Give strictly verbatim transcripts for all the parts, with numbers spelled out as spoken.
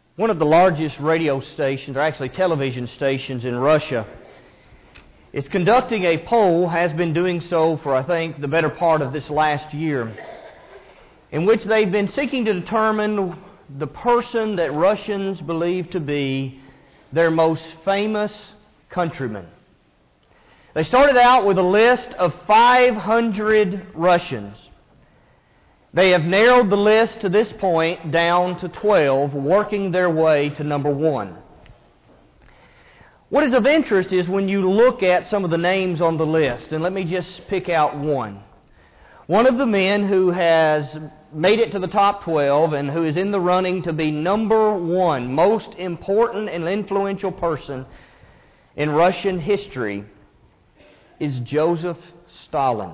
One of the largest radio stations, or actually television stations in Russia, is conducting a poll, has been doing so for, I think, the better part of this last year, in which they've been seeking to determine the person that Russians believe to be their most famous countryman. They started out with a list of five hundred Russians. They have narrowed the list to this point down to twelve, working their way to number one. What is of interest is when you look at some of the names on the list, and let me just pick out one. One of the men who has made it to the top twelve and who is in the running to be number one, most important and influential person in Russian history, is Joseph Stalin.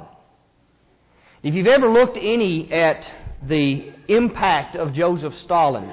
If you've ever looked any at the impact of Joseph Stalin,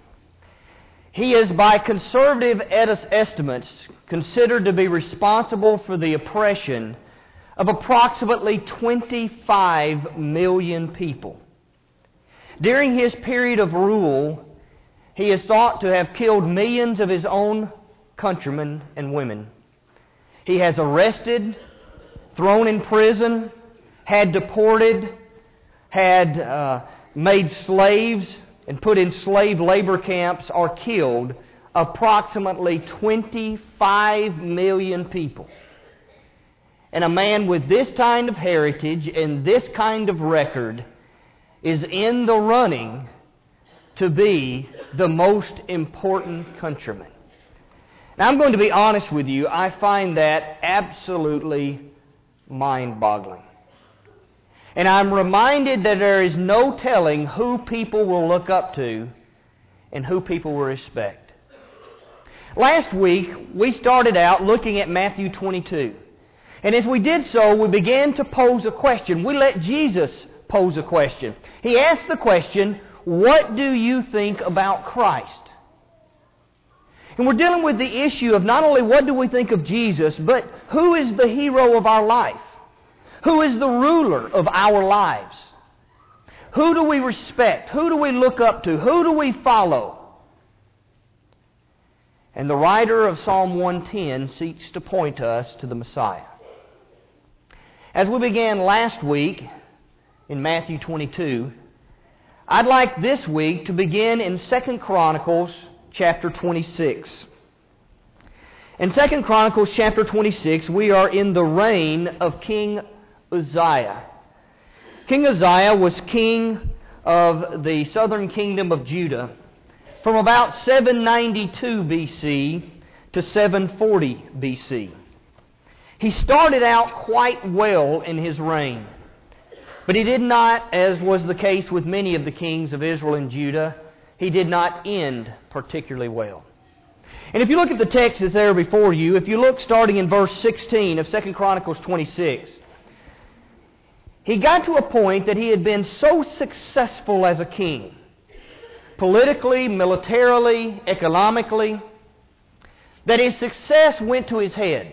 he is, by conservative estimates, considered to be responsible for the oppression of approximately twenty-five million people. During his period of rule, he is thought to have killed millions of his own countrymen and women. He has arrested, thrown in prison, had deported, had uh, made slaves and put in slave labor camps, or killed approximately twenty-five million people. And a man with this kind of heritage and this kind of record is in the running to be the most important countryman. Now, I'm going to be honest with you, I find that absolutely mind-boggling. And I'm reminded that there is no telling who people will look up to and who people will respect. Last week, we started out looking at Matthew twenty-two. And as we did so, we began to pose a question. We let Jesus pose a question. He asked the question, "What do you think about Christ?" And we're dealing with the issue of not only what do we think of Jesus, but who is the hero of our life? Who is the ruler of our lives? Who do we respect? Who do we look up to? Who do we follow? And the writer of Psalm one ten seeks to point us to the Messiah. As we began last week in Matthew twenty-two, I'd like this week to begin in Second Chronicles chapter twenty-six. In Second Chronicles chapter twenty-six, we are in the reign of King Uzziah. King Uzziah was king of the southern kingdom of Judah from about seven ninety-two B C to seven forty B C. He started out quite well in his reign, but he did not, as was the case with many of the kings of Israel and Judah, he did not end particularly well. And if you look at the text that's there before you, if you look starting in verse sixteen of Second Chronicles twenty-six, he got to a point that he had been so successful as a king, politically, militarily, economically, that his success went to his head.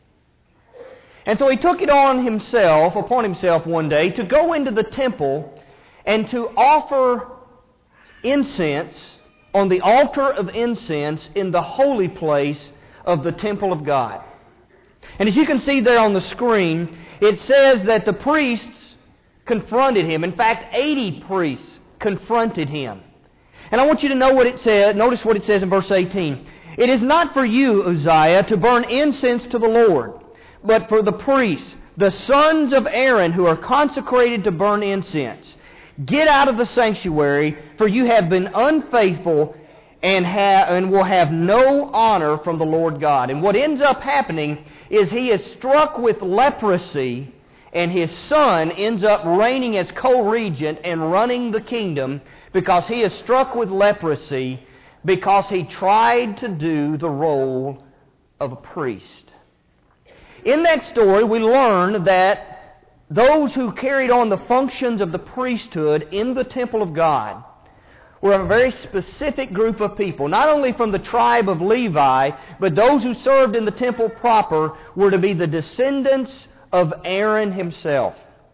And so he took it on himself, upon himself one day, to go into the temple and to offer incense on the altar of incense in the holy place of the temple of God. And as you can see there on the screen, it says that the priests confronted him. In fact, eighty priests confronted him. And I want you to know what it says. Notice what it says in verse eighteen. "It is not for you, Uzziah, to burn incense to the Lord, but for the priests, the sons of Aaron, who are consecrated to burn incense. Get out of the sanctuary, for you have been unfaithful and, ha- and will have no honor from the Lord God." And what ends up happening is he is struck with leprosy, and his son ends up reigning as co-regent and running the kingdom because he is struck with leprosy because he tried to do the role of a priest. In that story, we learn that those who carried on the functions of the priesthood in the temple of God were a very specific group of people. Not only from the tribe of Levi, but those who served in the temple proper were to be the descendants of Aaron himself.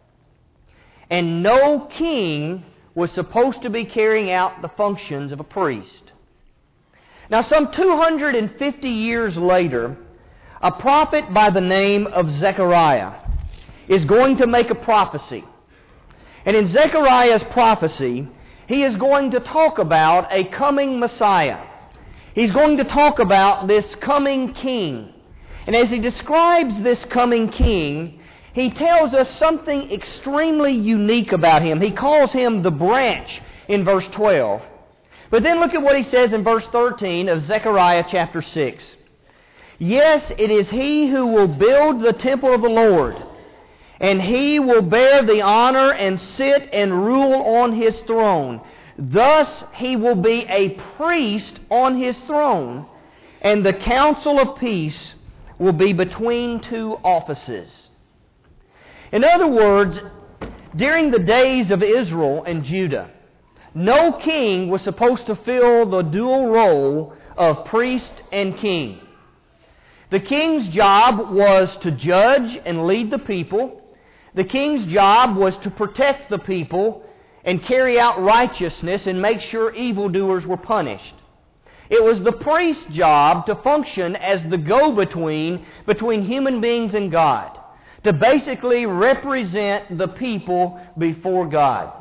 And no king was supposed to be carrying out the functions of a priest. Now, some two hundred fifty years later, a prophet by the name of Zechariah is going to make a prophecy. And in Zechariah's prophecy, he is going to talk about a coming Messiah. He's going to talk about this coming king. And as he describes this coming king, he tells us something extremely unique about him. He calls him the branch in verse twelve. But then look at what he says in verse thirteen of Zechariah chapter six. Yes, it is he who will build the temple of the Lord, and he will bear the honor and sit and rule on his throne. Thus he will be a priest on his throne, and the counsel of peace will be between two offices. In other words, during the days of Israel and Judah, no king was supposed to fill the dual role of priest and king. The king's job was to judge and lead the people. The king's job was to protect the people and carry out righteousness and make sure evildoers were punished. It was the priest's job to function as the go-between between human beings and God, to basically represent the people before God.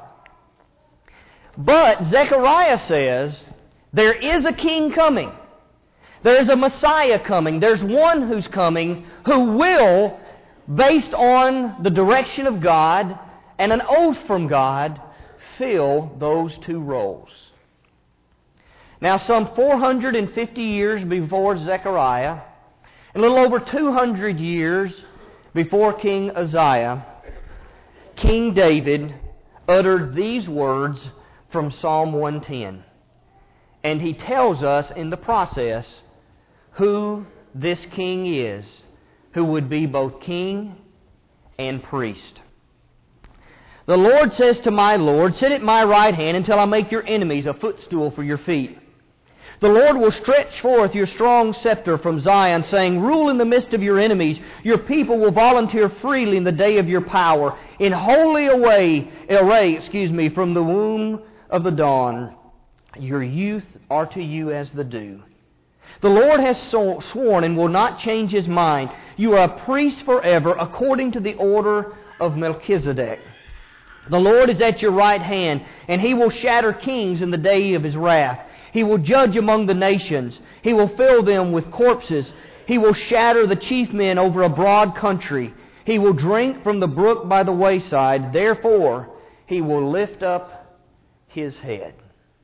But Zechariah says there is a king coming. There's a Messiah coming. There's one who's coming who will, based on the direction of God and an oath from God, fill those two roles. Now, some four hundred fifty years before Zechariah, and a little over two hundred years before King Uzziah, King David uttered these words from Psalm one ten. And he tells us in the process who this king is, who would be both king and priest. The Lord says to my Lord, sit at my right hand until I make your enemies a footstool for your feet. The Lord will stretch forth your strong scepter from Zion, saying, rule in the midst of your enemies. Your people will volunteer freely in the day of your power. In holy array, array excuse me, from the womb of the dawn, your youth are to you as the dew. The Lord has sworn and will not change His mind. You are a priest forever, according to the order of Melchizedek. The Lord is at your right hand, and He will shatter kings in the day of His wrath. He will judge among the nations. He will fill them with corpses. He will shatter the chief men over a broad country. He will drink from the brook by the wayside. Therefore, He will lift up His head.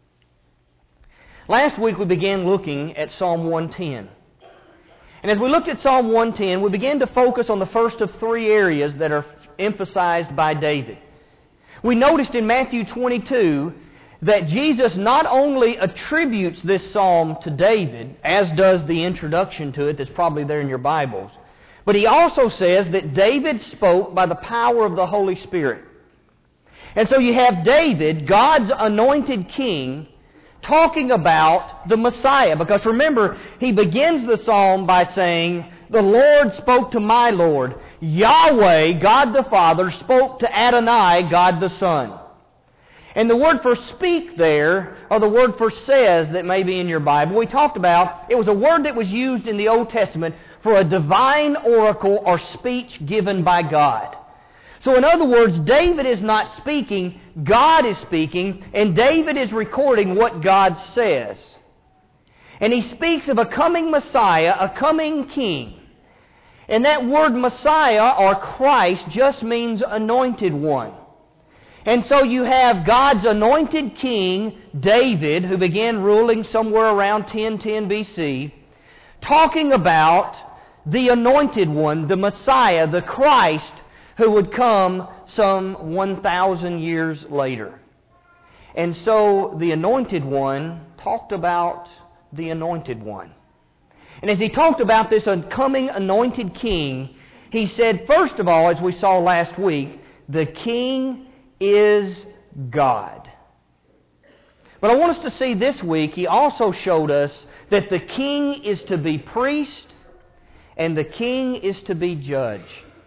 Last week we began looking at Psalm one ten. And as we looked at Psalm one ten, we began to focus on the first of three areas that are emphasized by David. We noticed in Matthew twenty-two that Jesus not only attributes this psalm to David, as does the introduction to it that's probably there in your Bibles, but He also says that David spoke by the power of the Holy Spirit. And so you have David, God's anointed king, talking about the Messiah. Because remember, he begins the psalm by saying, the Lord spoke to my Lord. Yahweh, God the Father, spoke to Adonai, God the Son. And the word for speak there, or the word for says that may be in your Bible, we talked about, it was a word that was used in the Old Testament for a divine oracle or speech given by God. So in other words, David is not speaking, God is speaking, and David is recording what God says. And he speaks of a coming Messiah, a coming king. And that word Messiah or Christ just means anointed one. And so you have God's anointed king, David, who began ruling somewhere around ten ten B C, talking about the anointed one, the Messiah, the Christ, who would come some one thousand years later. And so the anointed one talked about the anointed one. And as he talked about this coming anointed king, he said, first of all, as we saw last week, the king is God. But I want us to see this week, he also showed us that the king is to be priest and the king is to be judge.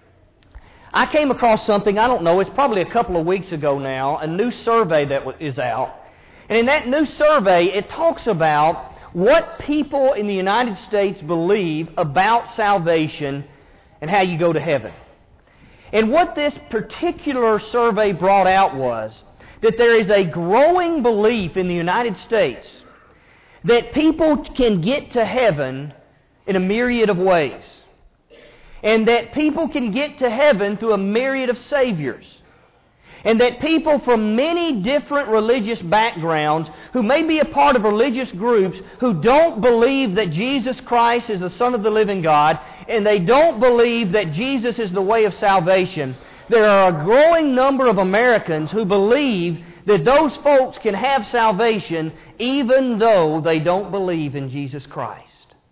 I came across something, I don't know, it's probably a couple of weeks ago now, a new survey that is out. And in that new survey, it talks about what people in the United States believe about salvation and how you go to heaven. And what this particular survey brought out was that there is a growing belief in the United States that people can get to heaven in a myriad of ways. And that people can get to heaven through a myriad of saviors. And that people from many different religious backgrounds who may be a part of religious groups who don't believe that Jesus Christ is the Son of the living God, and they don't believe that Jesus is the way of salvation, there are a growing number of Americans who believe that those folks can have salvation even though they don't believe in Jesus Christ.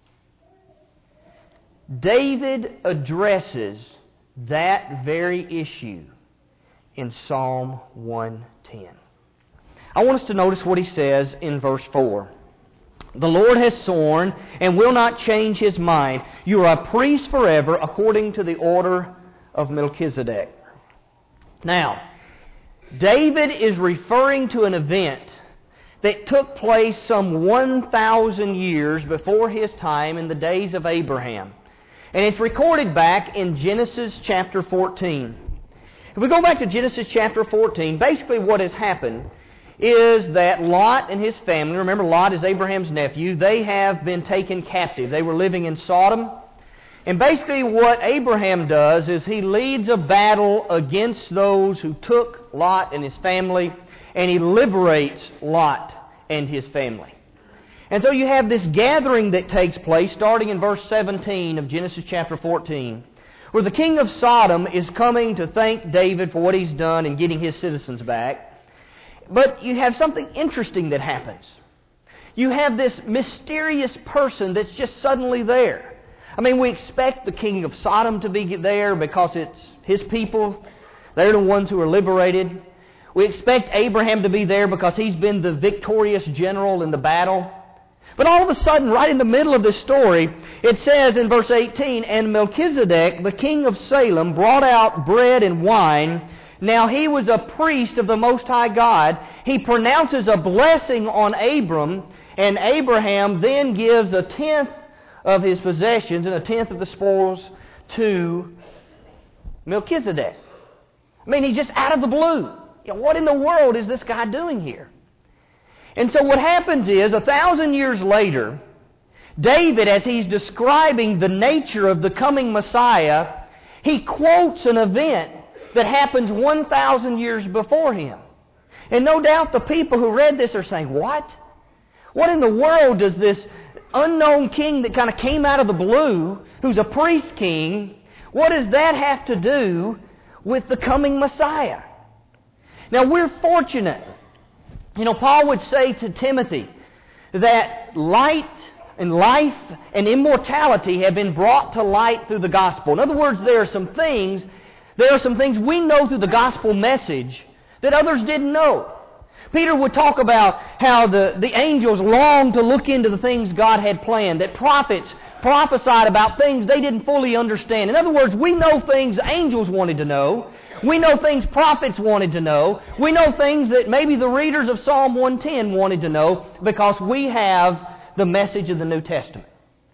David addresses that very issue in Psalm one ten. I want us to notice what he says in verse four. The Lord has sworn and will not change His mind. You are a priest forever according to the order of Melchizedek. Now, David is referring to an event that took place some one thousand years before his time in the days of Abraham. And it's recorded back in Genesis chapter fourteen. If we go back to Genesis chapter fourteen, basically what has happened is that Lot and his family, remember Lot is Abraham's nephew, they have been taken captive. They were living in Sodom. And basically what Abraham does is he leads a battle against those who took Lot and his family, and he liberates Lot and his family. And so you have this gathering that takes place starting in verse seventeen of Genesis chapter fourteen, where the king of Sodom is coming to thank David for what he's done in getting his citizens back. But you have something interesting that happens. You have this mysterious person that's just suddenly there. I mean, we expect the king of Sodom to be there because it's his people. They're the ones who are liberated. We expect Abraham to be there because he's been the victorious general in the battle. But all of a sudden, right in the middle of this story, it says in verse eighteen, And Melchizedek, the king of Salem, brought out bread and wine. Now he was a priest of the Most High God. He pronounces a blessing on Abram, and Abraham then gives a tenth of his possessions and a tenth of the spoils to Melchizedek. I mean, he's just out of the blue. You know, what in the world is this guy doing here? And so what happens is, a thousand years later, David, as he's describing the nature of the coming Messiah, he quotes an event that happens one thousand years before him. And no doubt the people who read this are saying, what? What in the world does this unknown king that kind of came out of the blue, who's a priest king, what does that have to do with the coming Messiah? Now we're fortunate. You know, Paul would say to Timothy that light and life and immortality have been brought to light through the gospel. In other words, there are some things, there are some things we know through the gospel message that others didn't know. Peter would talk about how the, the angels longed to look into the things God had planned, that prophets prophesied about things they didn't fully understand. In other words, we know things angels wanted to know. We know things prophets wanted to know. We know things that maybe the readers of Psalm one ten wanted to know because we have the message of the New Testament.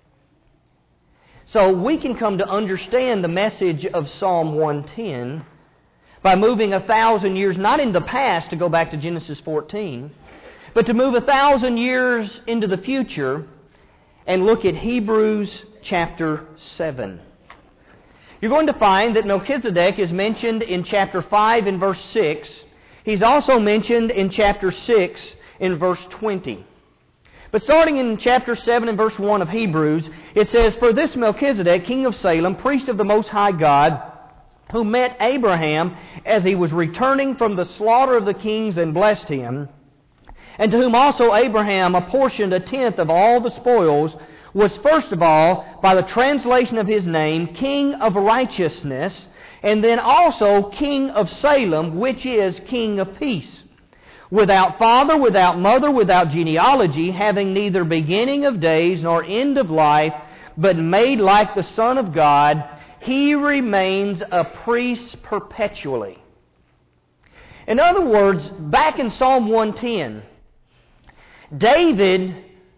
So we can come to understand the message of Psalm one ten by moving a thousand years, not in the past to go back to Genesis fourteen, but to move a thousand years into the future and look at Hebrews chapter seven. You're going to find that Melchizedek is mentioned in chapter five in verse six. He's also mentioned in chapter six in verse twenty. But starting in chapter seven and verse one of Hebrews, it says, For this Melchizedek, king of Salem, priest of the Most High God, who met Abraham as he was returning from the slaughter of the kings and blessed him, and to whom also Abraham apportioned a tenth of all the spoils, was first of all, by the translation of his name, King of Righteousness, and then also King of Salem, which is King of Peace. Without father, without mother, without genealogy, having neither beginning of days nor end of life, but made like the Son of God, he remains a priest perpetually. In other words, back in Psalm one ten, David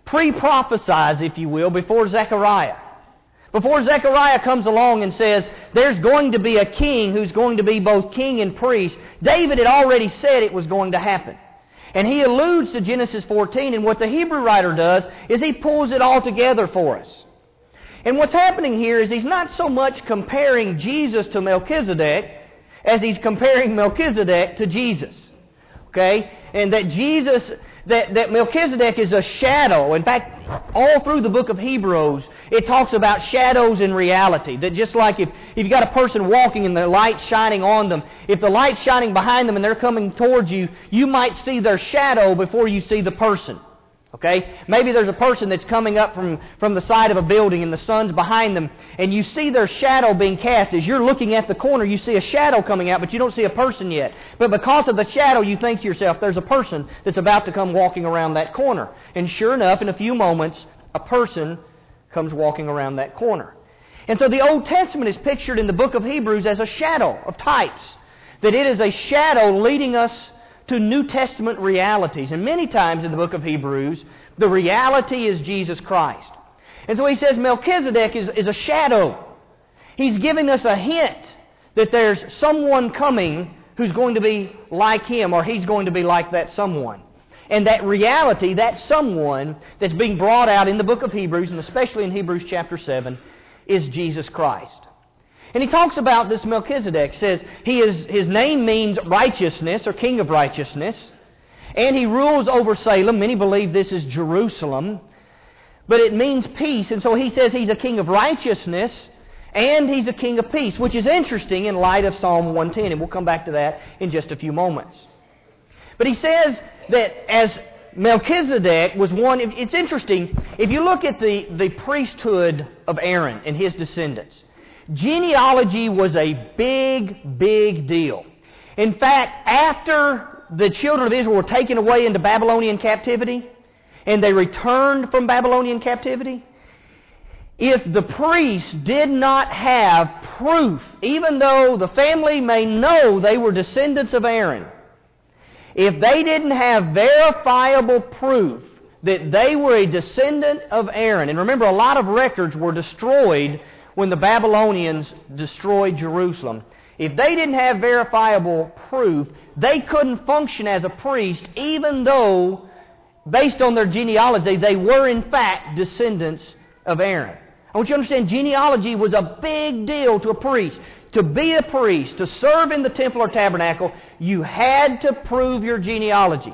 pre-prophesies, if you will, before Zechariah. Before Zechariah comes along and says, there's going to be a king who's going to be both king and priest, David had already said it was going to happen. And he alludes to Genesis fourteen, and what the Hebrew writer does is he pulls it all together for us. And what's happening here is he's not so much comparing Jesus to Melchizedek as he's comparing Melchizedek to Jesus. Okay? And that Jesus, that, that Melchizedek is a shadow. In fact, all through the book of Hebrews, it talks about shadows and reality. That just like if, if you've got a person walking and the light's shining on them, if the light's shining behind them and they're coming towards you, you might see their shadow before you see the person. Okay? Maybe there's a person that's coming up from, from the side of a building and the sun's behind them, and you see their shadow being cast. As you're looking at the corner, you see a shadow coming out, but you don't see a person yet. But because of the shadow, you think to yourself, there's a person that's about to come walking around that corner. And sure enough, in a few moments, a person comes walking around that corner. And so the Old Testament is pictured in the book of Hebrews as a shadow of types. That it is a shadow leading us to New Testament realities. And many times in the book of Hebrews, the reality is Jesus Christ. And so he says Melchizedek is, is a shadow. He's giving us a hint that there's someone coming who's going to be like him, or he's going to be like that someone. And that reality, that someone that's being brought out in the book of Hebrews, and especially in Hebrews chapter seven, is Jesus Christ. And he talks about this Melchizedek. Says he is his name means righteousness, or king of righteousness, and he rules over Salem. Many believe this is Jerusalem, but it means peace. And so he says he's a king of righteousness and he's a king of peace, which is interesting in light of Psalm one ten, and we'll come back to that in just a few moments. But he says that as Melchizedek was one, it's interesting, if you look at the, the priesthood of Aaron and his descendants, genealogy was a big, big deal. In fact, after the children of Israel were taken away into Babylonian captivity, and they returned from Babylonian captivity, if the priest did not have proof, even though the family may know they were descendants of Aaron, if they didn't have verifiable proof that they were a descendant of Aaron, and remember, a lot of records were destroyed when the Babylonians destroyed Jerusalem. If they didn't have verifiable proof, they couldn't function as a priest, even though, based on their genealogy, they were in fact descendants of Aaron. I want you to understand, genealogy was a big deal to a priest. To be a priest, to serve in the temple or tabernacle, you had to prove your genealogy.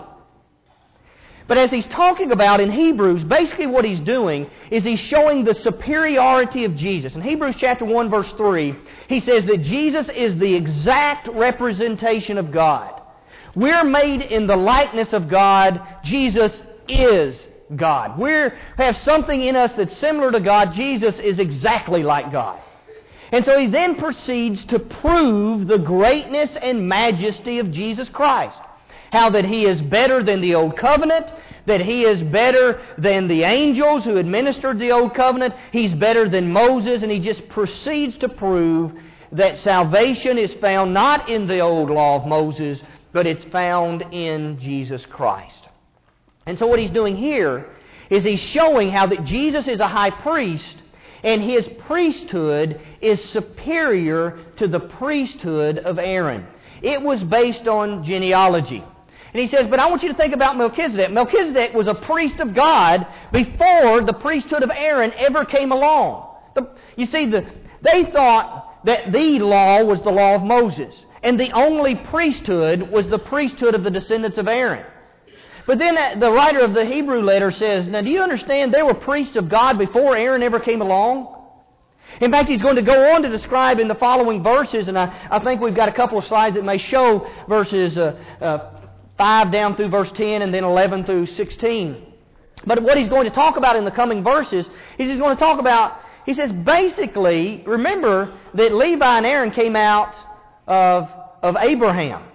But as he's talking about in Hebrews, basically what he's doing is he's showing the superiority of Jesus. In Hebrews chapter one, verse three, he says that Jesus is the exact representation of God. We're made in the likeness of God. Jesus is God. We have something in us that's similar to God. Jesus is exactly like God. And so he then proceeds to prove the greatness and majesty of Jesus Christ. How that He is better than the Old Covenant, that He is better than the angels who administered the Old Covenant, He's better than Moses, and he just proceeds to prove that salvation is found not in the old law of Moses, but it's found in Jesus Christ. And so what he's doing here is he's showing how that Jesus is a high priest, and His priesthood is superior to the priesthood of Aaron. It was based on genealogy. And he says, but I want you to think about Melchizedek. Melchizedek was a priest of God before the priesthood of Aaron ever came along. The, you see, the, they thought that the law was the law of Moses, and the only priesthood was the priesthood of the descendants of Aaron. But then the writer of the Hebrew letter says, now do you understand there were priests of God before Aaron ever came along? In fact, he's going to go on to describe in the following verses, and I, I think we've got a couple of slides that may show verses uh, uh, five down through verse ten and then eleven through sixteen. But what he's going to talk about in the coming verses is he's going to talk about, he says basically, remember that Levi and Aaron came out of, of Abraham.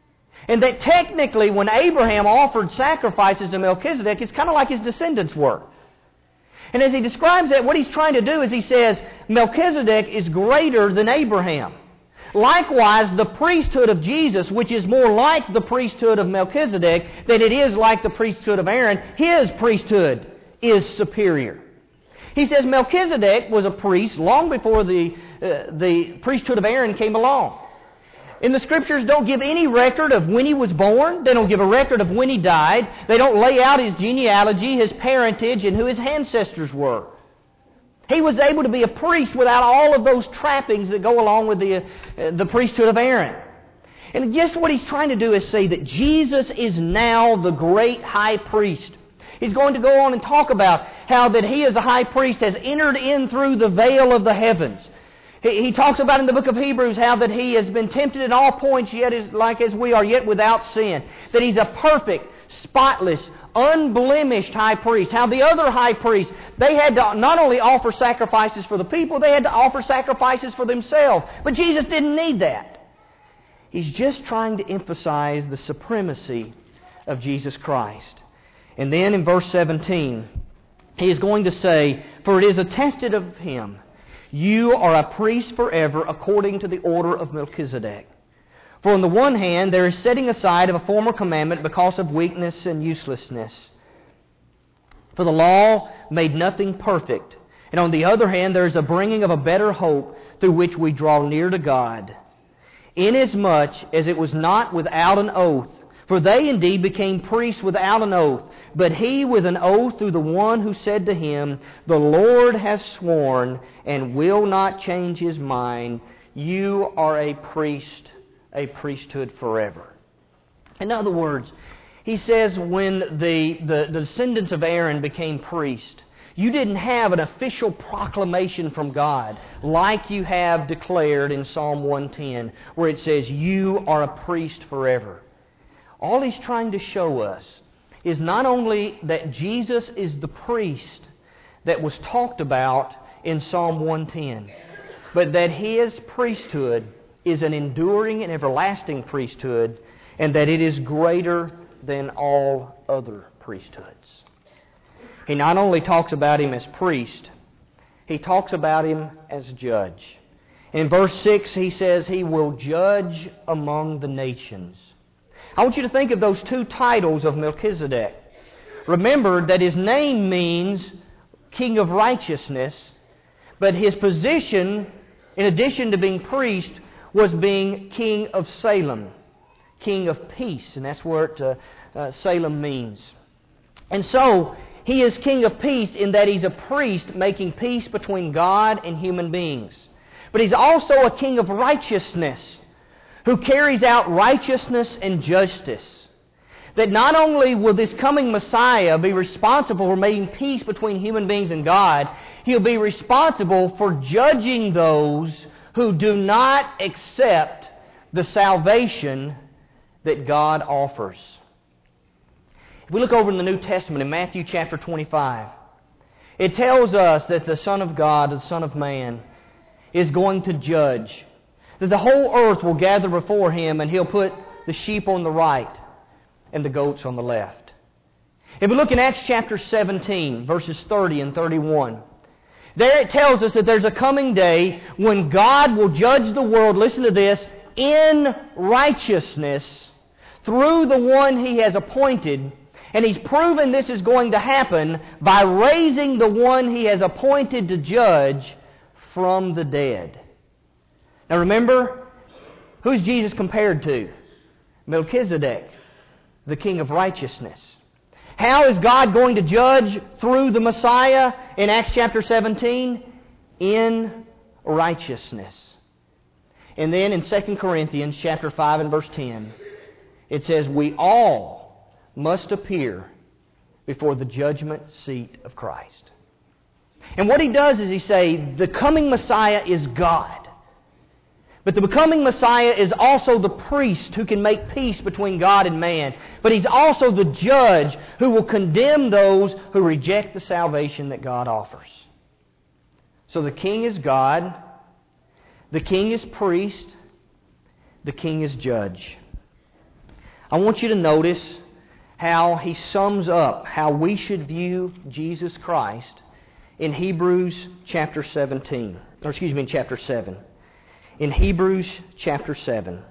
And that technically when Abraham offered sacrifices to Melchizedek, it's kind of like his descendants were. And as he describes that, what he's trying to do is he says Melchizedek is greater than Abraham. Likewise, the priesthood of Jesus, which is more like the priesthood of Melchizedek than it is like the priesthood of Aaron, his priesthood is superior. He says Melchizedek was a priest long before the, uh, the priesthood of Aaron came along. And the Scriptures don't give any record of when he was born. They don't give a record of when he died. They don't lay out his genealogy, his parentage, and who his ancestors were. He was able to be a priest without all of those trappings that go along with the, uh, the priesthood of Aaron. And just what he's trying to do is say that Jesus is now the great high priest. He's going to go on and talk about how that he as a high priest has entered in through the veil of the heavens. He, he talks about in the book of Hebrews how that he has been tempted in all points, yet is like as we are, yet without sin. That he's a perfect, spotless, unblemished high priest. How the other high priests, they had to not only offer sacrifices for the people, they had to offer sacrifices for themselves. But Jesus didn't need that. He's just trying to emphasize the supremacy of Jesus Christ. And then in verse seventeen, he is going to say, "For it is attested of him, you are a priest forever according to the order of Melchizedek. For on the one hand, there is setting aside of a former commandment because of weakness and uselessness. For the law made nothing perfect. And on the other hand, there is a bringing of a better hope through which we draw near to God. Inasmuch as it was not without an oath, for they indeed became priests without an oath, but he with an oath through the one who said to him, the Lord has sworn and will not change his mind. You are a priest, a priesthood forever." In other words, he says when the, the, the descendants of Aaron became priests, you didn't have an official proclamation from God like you have declared in Psalm one ten, where it says, you are a priest forever. All he's trying to show us is not only that Jesus is the priest that was talked about in Psalm one ten, but that his priesthood is an enduring and everlasting priesthood, and that it is greater than all other priesthoods. He not only talks about him as priest, he talks about him as judge. In verse six, he says he will judge among the nations. I want you to think of those two titles of Melchizedek. Remember that his name means King of Righteousness, but his position, in addition to being priest, was being King of Salem, King of Peace, and that's what uh, uh, Salem means. And so, he is King of Peace in that he's a priest making peace between God and human beings. But he's also a King of Righteousness who carries out righteousness and justice. That not only will this coming Messiah be responsible for making peace between human beings and God, he'll be responsible for judging those who do not accept the salvation that God offers. If we look over in the New Testament in Matthew chapter twenty-five, it tells us that the Son of God, the Son of Man, is going to judge. That the whole earth will gather before Him, and He'll put the sheep on the right and the goats on the left. If we look in Acts chapter seventeen, verses thirty and thirty-one, there it tells us that there's a coming day when God will judge the world, listen to this, in righteousness through the one He has appointed. And He's proven this is going to happen by raising the one He has appointed to judge from the dead. Now remember, who's Jesus compared to? Melchizedek, the King of Righteousness. How is God going to judge through the Messiah in Acts chapter seventeen? In righteousness. And then in Second Corinthians chapter five and verse ten, it says, we all must appear before the judgment seat of Christ. And what he does is he say, the coming Messiah is God. But the becoming Messiah is also the priest who can make peace between God and man. But He's also the judge who will condemn those who reject the salvation that God offers. So the King is God, the King is priest, the King is judge. I want you to notice how he sums up how we should view Jesus Christ in Hebrews chapter seventeen, or excuse me, in chapter seven. In Hebrews chapter seven.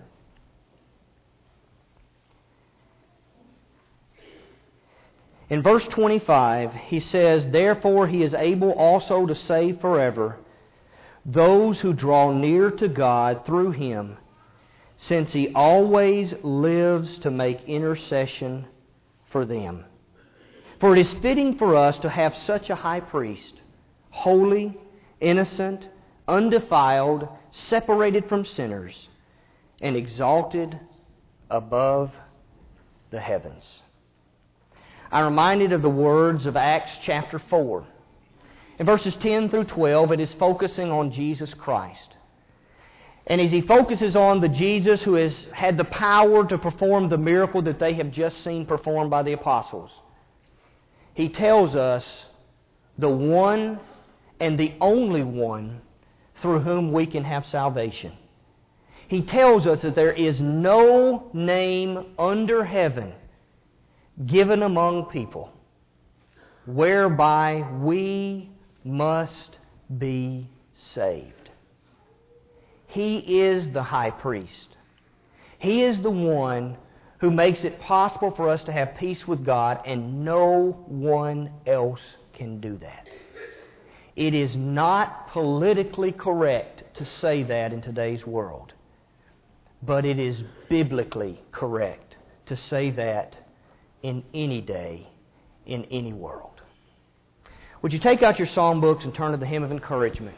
In verse twenty-five, he says, "Therefore he is able also to save forever those who draw near to God through Him, since He always lives to make intercession for them. For it is fitting for us to have such a high priest, holy, innocent, undefiled, separated from sinners, and exalted above the heavens." I'm reminded of the words of Acts chapter four. In verses ten through twelve, it is focusing on Jesus Christ. And as he focuses on the Jesus who has had the power to perform the miracle that they have just seen performed by the apostles, he tells us the one and the only one through whom we can have salvation. He tells us that there is no name under heaven given among people whereby we must be saved. He is the high priest. He is the one who makes it possible for us to have peace with God, and no one else can do that. It is not politically correct to say that in today's world, but it is biblically correct to say that in any day, in any world. Would you take out your psalm books and turn to the Hymn of Encouragement?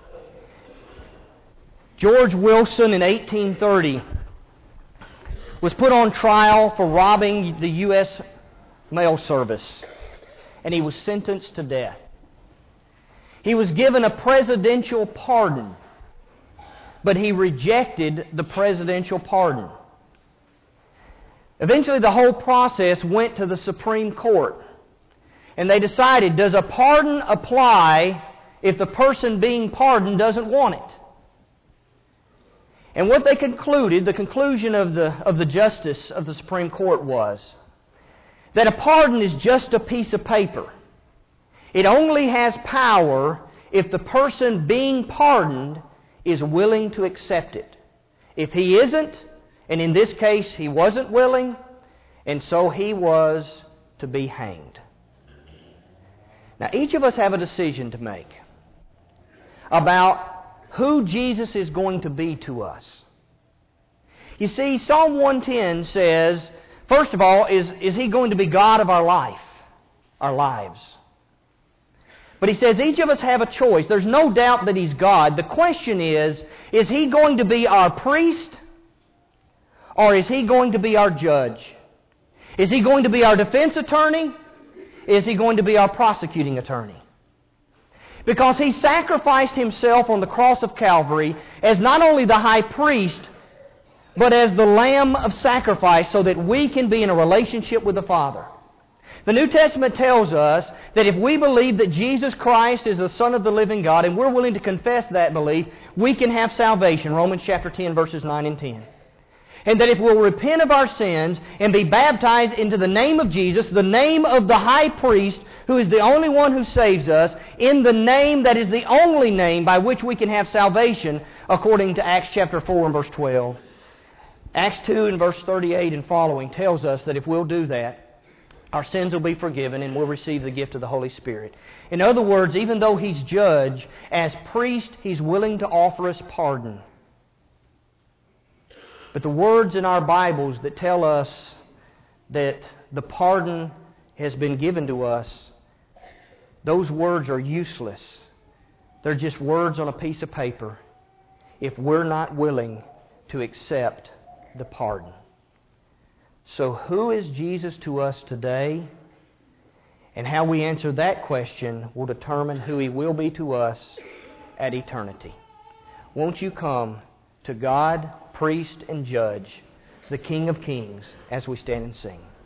George Wilson in eighteen thirty was put on trial for robbing the U S mail service, and he was sentenced to death. He was given a presidential pardon, but he rejected the presidential pardon. Eventually, the whole process went to the Supreme Court, and they decided, does a pardon apply if the person being pardoned doesn't want it? And what they concluded, the conclusion of the, of the justice of the Supreme Court was that a pardon is just a piece of paper. It only has power if the person being pardoned is willing to accept it. If he isn't, and in this case he wasn't willing, and so he was to be hanged. Now, each of us have a decision to make about who Jesus is going to be to us. You see, Psalm one ten says, first of all, is, is He going to be God of our life, our lives? But he says each of us have a choice. There's no doubt that He's God. The question is, is He going to be our priest, or is He going to be our judge? Is He going to be our defense attorney? Is He going to be our prosecuting attorney? Because He sacrificed Himself on the cross of Calvary as not only the high priest, but as the lamb of sacrifice, so that we can be in a relationship with the Father. The New Testament tells us that if we believe that Jesus Christ is the Son of the living God, and we're willing to confess that belief, we can have salvation. Romans chapter ten, verses nine and ten. And that if we'll repent of our sins and be baptized into the name of Jesus, the name of the high priest, who is the only one who saves us, in the name that is the only name by which we can have salvation, according to Acts chapter four and verse twelve. Acts two and verse thirty-eight and following tells us that if we'll do that, our sins will be forgiven and we'll receive the gift of the Holy Spirit. In other words, even though He's judge, as priest, He's willing to offer us pardon. But the words in our Bibles that tell us that the pardon has been given to us, those words are useless. They're just words on a piece of paper if we're not willing to accept the pardon. So who is Jesus to us today? And how we answer that question will determine who He will be to us at eternity. Won't you come to God, priest and judge, the King of Kings, as we stand and sing?